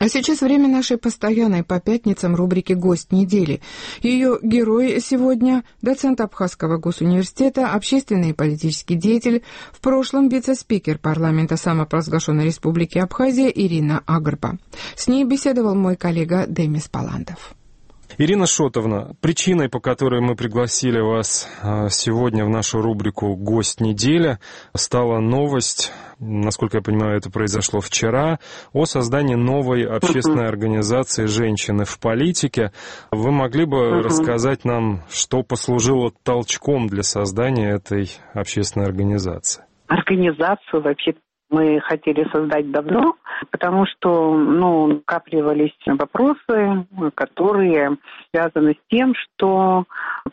А сейчас время нашей постоянной по пятницам рубрики «Гость недели». Ее герой сегодня – доцент Абхазского госуниверситета, общественный и политический деятель, в прошлом вице-спикер парламента самопровозглашенной республики Абхазия Ирина Агрба. С ней беседовал мой коллега Демис Паландов. Ирина Шотовна, причиной, по которой мы пригласили вас сегодня в нашу рубрику «Гость недели», стала новость, насколько я понимаю, это произошло вчера, о создании новой общественной организации «Женщины в политике». Вы могли бы рассказать нам, что послужило толчком для создания этой общественной организации? Организацию вообще мы хотели создать давно, потому что накапливались вопросы, которые связаны с тем, что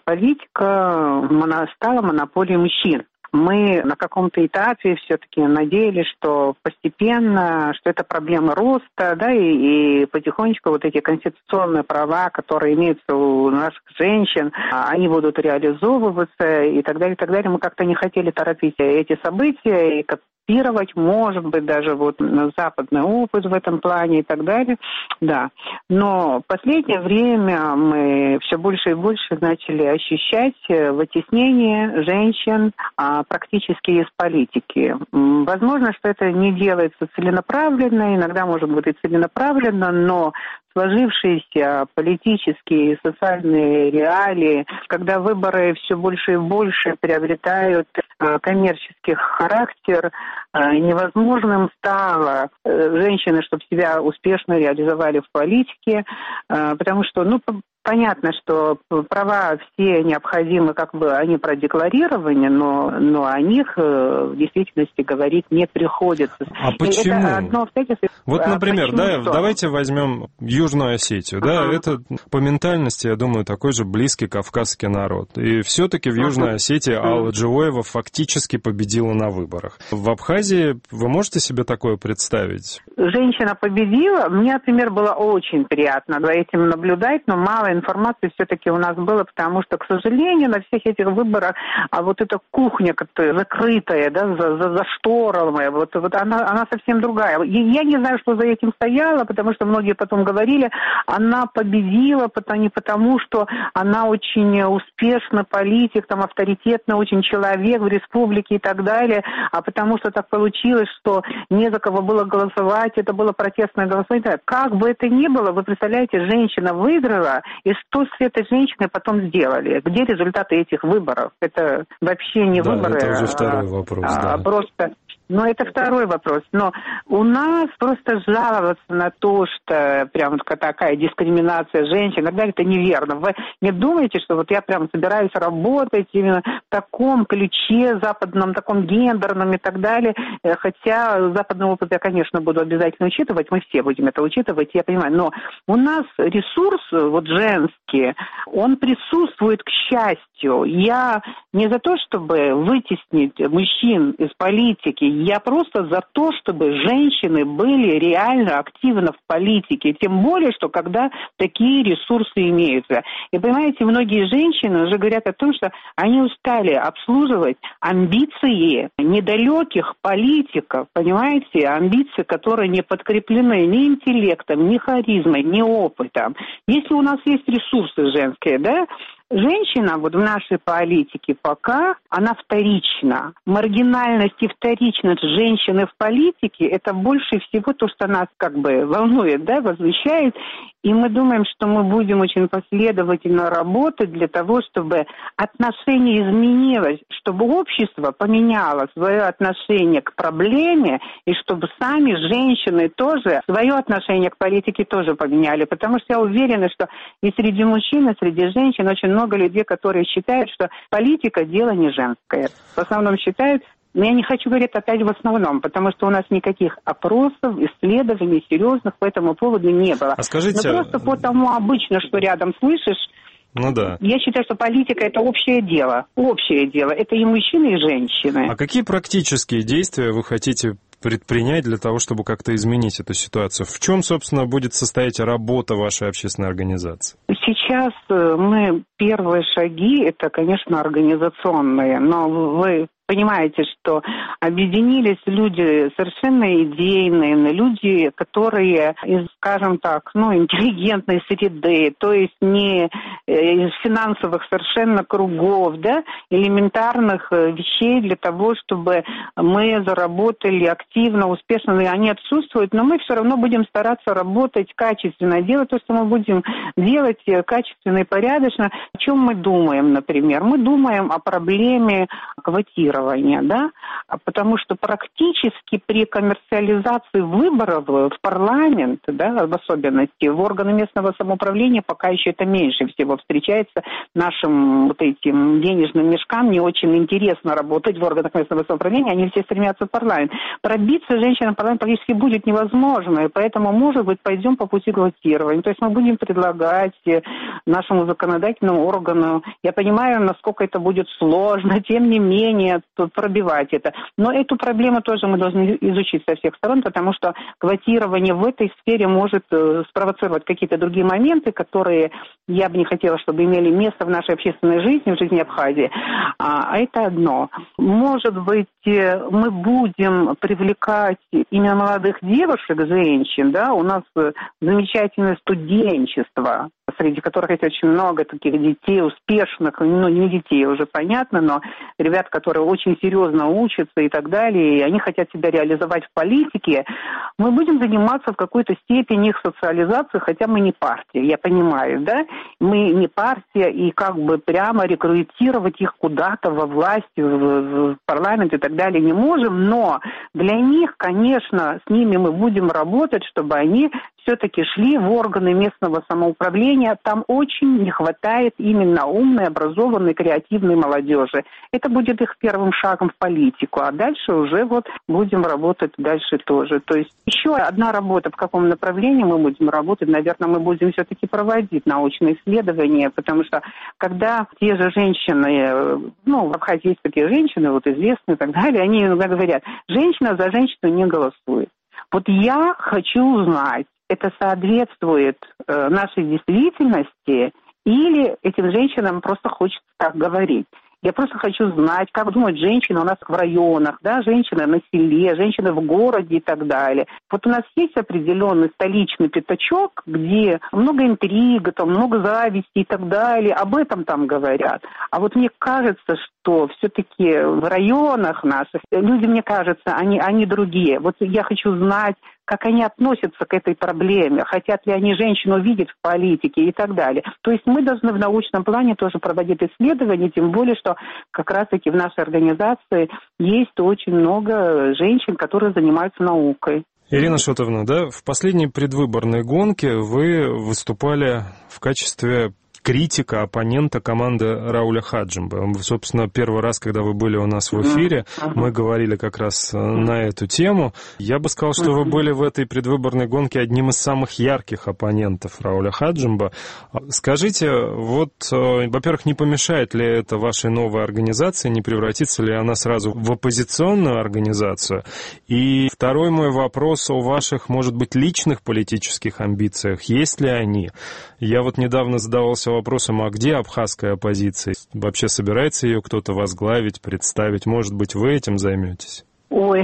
политика стала монополией мужчин. Мы на каком-то этапе все-таки надеялись, что постепенно, что это проблема роста, да, и потихонечку вот эти конституционные права, которые имеются у наших женщин, они будут реализовываться и так далее, и так далее. Мы как-то не хотели торопить эти события и копировать, может быть, даже вот западный опыт в этом плане и так далее, да. Но в последнее время мы все больше и больше начали ощущать вытеснение женщин практически из политики. Возможно, что это не делается целенаправленно, иногда, может быть, и целенаправленно, но сложившиеся политические и социальные реалии, когда выборы все больше и больше приобретают коммерческий характер, невозможным стало женщины, чтобы себя успешно реализовали в политике, потому что, понятно, что права все необходимы, они продекларированы, но о них в действительности говорить не приходится. А почему? Это одно обстоятельство. Вот, например, давайте возьмем Южную Осетию. Да, это по ментальности, я думаю, такой же близкий кавказский народ. И все-таки в Южной Осетии Алла Джоева фактически победила на выборах. В Абхазии вы можете себе такое представить? Женщина победила. Мне, например, было очень приятно за этим наблюдать, но мало информации все-таки у нас было, потому что, к сожалению, на всех этих выборах вот эта кухня, которая закрытая, да, зашторенная, вот она совсем другая. Я не знаю, что за этим стояло, потому что многие потом говорили, она победила не потому, что она очень успешный политик, авторитетный очень человек в республике и так далее, а потому что так получилось, что не за кого было голосовать, это было протестное голосование. Как бы это ни было, вы представляете, женщина выиграла, и что с этой женщиной потом сделали? Где результаты этих выборов? Это вообще не выборы. Это уже второй вопрос, просто... Но это второй вопрос. Но у нас просто жаловаться на то, что прям такая дискриминация женщин, иногда это неверно. Вы не думаете, что я прям собираюсь работать именно в таком ключе западном, таком гендерном и так далее. Хотя западный опыт я, конечно, буду обязательно учитывать. Мы все будем это учитывать, я понимаю. Но у нас ресурс женский, он присутствует, к счастью. Я не за то, чтобы вытеснить мужчин из политики, я просто за то, чтобы женщины были реально активны в политике, тем более, что когда такие ресурсы имеются. И понимаете, многие женщины уже говорят о том, что они устали обслуживать амбиции недалеких политиков, понимаете, амбиции, которые не подкреплены ни интеллектом, ни харизмой, ни опытом. Если у нас есть ресурсы женские, да, женщина в нашей политике пока, она вторична. Маргинальность и вторичность женщины в политике – это больше всего то, что нас волнует, да, возмущает. И мы думаем, что мы будем очень последовательно работать для того, чтобы отношение изменилось, чтобы общество поменяло свое отношение к проблеме, и чтобы сами женщины тоже свое отношение к политике тоже поменяли. Потому что я уверена, что и среди мужчин, и среди женщин очень много людей, которые считают, что политика – дело не женское. В основном считают. Но я не хочу говорить опять в основном, потому что у нас никаких опросов, исследований серьезных по этому поводу не было. А скажите... Но просто потому обычно, что рядом слышишь, я считаю, что политика – это общее дело. Общее дело. Это и мужчины, и женщины. А какие практические действия вы хотите предпринять для того, чтобы как-то изменить эту ситуацию? В чем, собственно, будет состоять работа вашей общественной организации? Сейчас мы первые шаги – это, конечно, организационные. Но вы понимаете, что объединились люди совершенно идейные, люди, которые из, скажем так, интеллигентной среды, то есть не из финансовых совершенно кругов, да, элементарных вещей для того, чтобы мы заработали активно, успешно, и они отсутствуют, но мы все равно будем стараться работать качественно, делать то, что мы будем делать качественно и порядочно. О чем мы думаем, например? Мы думаем о проблеме квотирования, да, потому что практически при коммерциализации выборов в парламент, да, в особенности в органы местного самоуправления, пока еще это меньше всего встречается нашим вот этим денежным мешкам. Не очень интересно работать в органах местного самоуправления, они все стремятся в парламент. Пробиться женщинам в парламент практически будет невозможно, и поэтому, может быть, пойдем по пути квотирования. То есть мы будем предлагать нашему законодательному органу, я понимаю, насколько это будет сложно, тем не менее, пробивать это. Но эту проблему тоже мы должны изучить со всех сторон, потому что квотирование в этой сфере может спровоцировать какие-то другие моменты, которые я бы не хотела, чтобы имели место в нашей общественной жизни, в жизни Абхазии. А это одно. Может быть, мы будем привлекать именно молодых девушек, женщин, да, у нас замечательное студенчество, среди которых есть очень много таких детей успешных, не детей уже понятно, но ребят, которые очень серьезно учатся и так далее, и они хотят себя реализовать в политике. Мы будем заниматься в какой-то степени их социализацией, хотя мы не партия, я понимаю, да, мы не партия, и как бы прямо рекрутировать их куда-то во власть, в парламент и так далее не можем, но для них, конечно, с ними мы будем работать, чтобы они все-таки шли в органы местного самоуправления. Там очень не хватает именно умной, образованной, креативной молодежи. Это будет их первым шагом в политику, а дальше уже будем работать дальше тоже. То есть еще одна работа, в каком направлении мы будем работать, наверное, мы будем все-таки проводить научные исследования, потому что когда те же женщины, в Абхазии есть такие женщины, известные и так далее, они иногда говорят, женщина за женщину не голосует. Вот я хочу узнать, это соответствует нашей действительности или этим женщинам просто хочется так говорить. Я просто хочу знать, как думают женщины у нас в районах, да, женщины на селе, женщины в городе и так далее. Вот у нас есть определенный столичный пятачок, где много интриг, там много зависти и так далее, об этом там говорят. А вот мне кажется, что все-таки в районах наших люди, мне кажется, они другие. Вот я хочу знать, как они относятся к этой проблеме, хотят ли они женщину видеть в политике и так далее. То есть мы должны в научном плане тоже проводить исследования, тем более, что как раз-таки в нашей организации есть очень много женщин, которые занимаются наукой. Ирина Шотовна, да, в последней предвыборной гонке вы выступали в качестве критика, оппонента команды Рауля Хаджимба. Собственно, первый раз, когда вы были у нас в эфире, мы говорили как раз на эту тему. Я бы сказал, что вы были в этой предвыборной гонке одним из самых ярких оппонентов Рауля Хаджимба. Скажите, во-первых, не помешает ли это вашей новой организации, не превратится ли она сразу в оппозиционную организацию? И второй мой вопрос о ваших, может быть, личных политических амбициях. Есть ли они? Я недавно задавался вопросом, а где абхазская оппозиция? Вообще собирается ее кто-то возглавить, представить? Может быть, вы этим займетесь? Ой,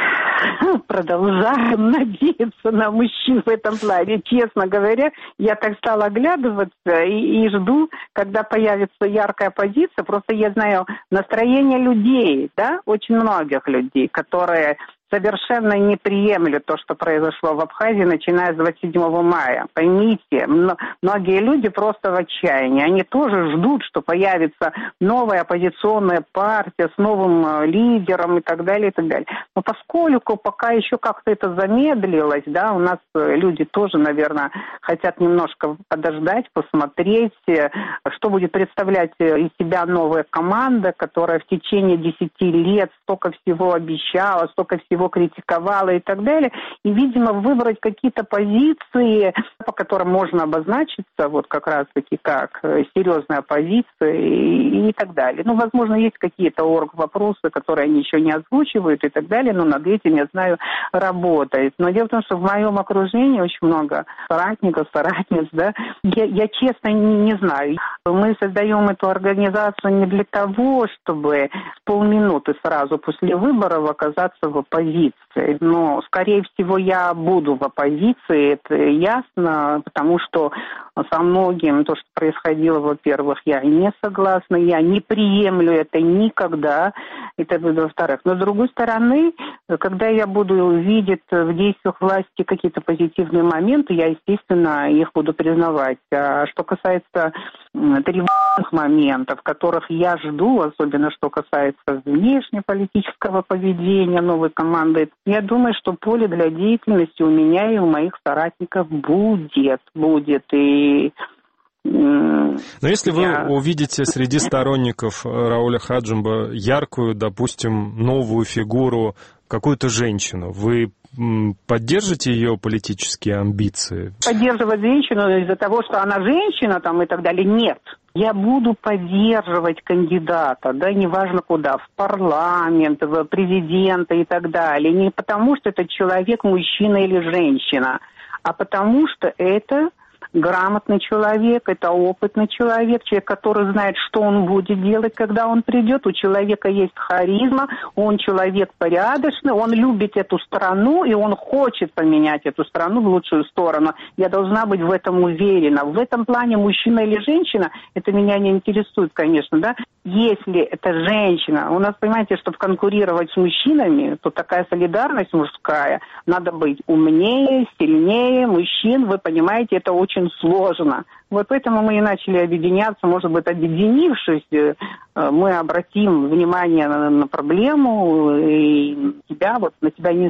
продолжаем надеяться на мужчин в этом плане. Честно говоря, я так стала оглядываться и жду, когда появится яркая оппозиция. Просто я знаю настроение людей, да, очень многих людей, которые совершенно не приемлют то, что произошло в Абхазии, начиная с 27 мая. Поймите, многие люди просто в отчаянии. Они тоже ждут, что появится новая оппозиционная партия с новым лидером и так далее, и так далее. Но поскольку пока еще как-то это замедлилось, да, у нас люди тоже, наверное, хотят немножко подождать, посмотреть, что будет представлять из себя новая команда, которая в течение 10 лет столько всего обещала, столько всего его критиковала и так далее. И, видимо, выбрать какие-то позиции, по которым можно обозначиться, вот как раз-таки как серьезная оппозиция и так далее. Ну, возможно, есть какие-то вопросы, которые они еще не озвучивают и так далее, но над этим, я знаю, работает. Но дело в том, что в моем окружении очень много соратников, соратниц, да. Я честно не знаю. Мы создаем эту организацию не для того, чтобы с полминуты сразу после выборов оказаться в оппозиции. Но, скорее всего, я буду в оппозиции, это ясно, потому что со многим то, что происходило, во-первых, я не согласна, я не приемлю это никогда, это во-вторых. Но, с другой стороны, когда я буду видеть в действиях власти какие-то позитивные моменты, я, естественно, их буду признавать. А что касается тревожных моментов, которых я жду, особенно что касается внешнеполитического поведения новой команды, я думаю, что поле для деятельности у меня и у моих соратников будет. И но если вы увидите среди сторонников Рауля Хаджимба яркую, допустим, новую фигуру, какую-то женщину, вы поддержите ее политические амбиции? Поддерживать женщину из-за того, что она женщина там и так далее, нет. Я буду поддерживать кандидата, да, неважно куда, в парламент, в президента и так далее. Не потому, что это человек, мужчина или женщина, а потому, что это грамотный человек, это опытный человек, который знает, что он будет делать, когда он придет. У человека есть харизма, он человек порядочный, он любит эту страну, и он хочет поменять эту страну в лучшую сторону. Я должна быть в этом уверена. В этом плане мужчина или женщина, это меня не интересует, конечно, да. Если это женщина, у нас, понимаете, чтобы конкурировать с мужчинами, то такая солидарность мужская, надо быть умнее, сильнее мужчин, вы понимаете, это очень сложно. Вот поэтому мы и начали объединяться, может быть, объединившись, мы обратим внимание на проблему, и на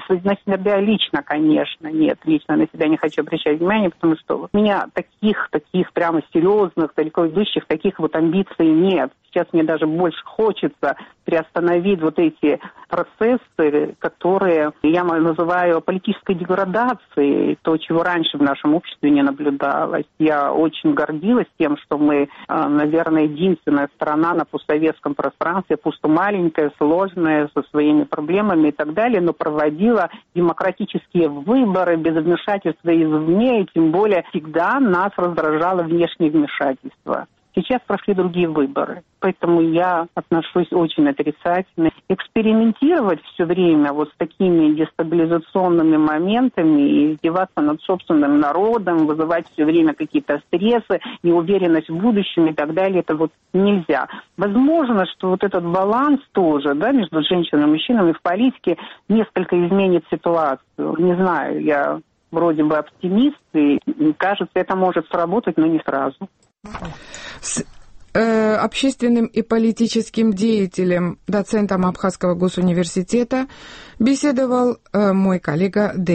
себя лично, конечно, нет, лично на себя не хочу обращать внимание, потому что у меня таких прямо серьезных, далеко идущих, таких вот амбиций нет. Сейчас мне даже больше хочется приостановить вот эти процессы, которые я называю политической деградацией, то, чего раньше в нашем обществе не наблюдалось. Я очень гордилась тем, что мы, наверное, единственная страна на постсоветском пространстве, пусть маленькая, сложная, со своими проблемами и так далее, но проводила демократические выборы без вмешательства извне, и тем более всегда нас раздражало внешнее вмешательство. Сейчас прошли другие выборы, поэтому я отношусь очень отрицательно. Экспериментировать все время вот с такими дестабилизационными моментами и издеваться над собственным народом, вызывать все время какие-то стрессы, неуверенность в будущем и так далее, это вот нельзя. Возможно, что вот этот баланс тоже, да, между женщинами и мужчинами в политике несколько изменит ситуацию. Не знаю, я вроде бы оптимист, и кажется, это может сработать, но не сразу. С общественным и политическим деятелем, доцентом Абхазского госуниверситета беседовал мой коллега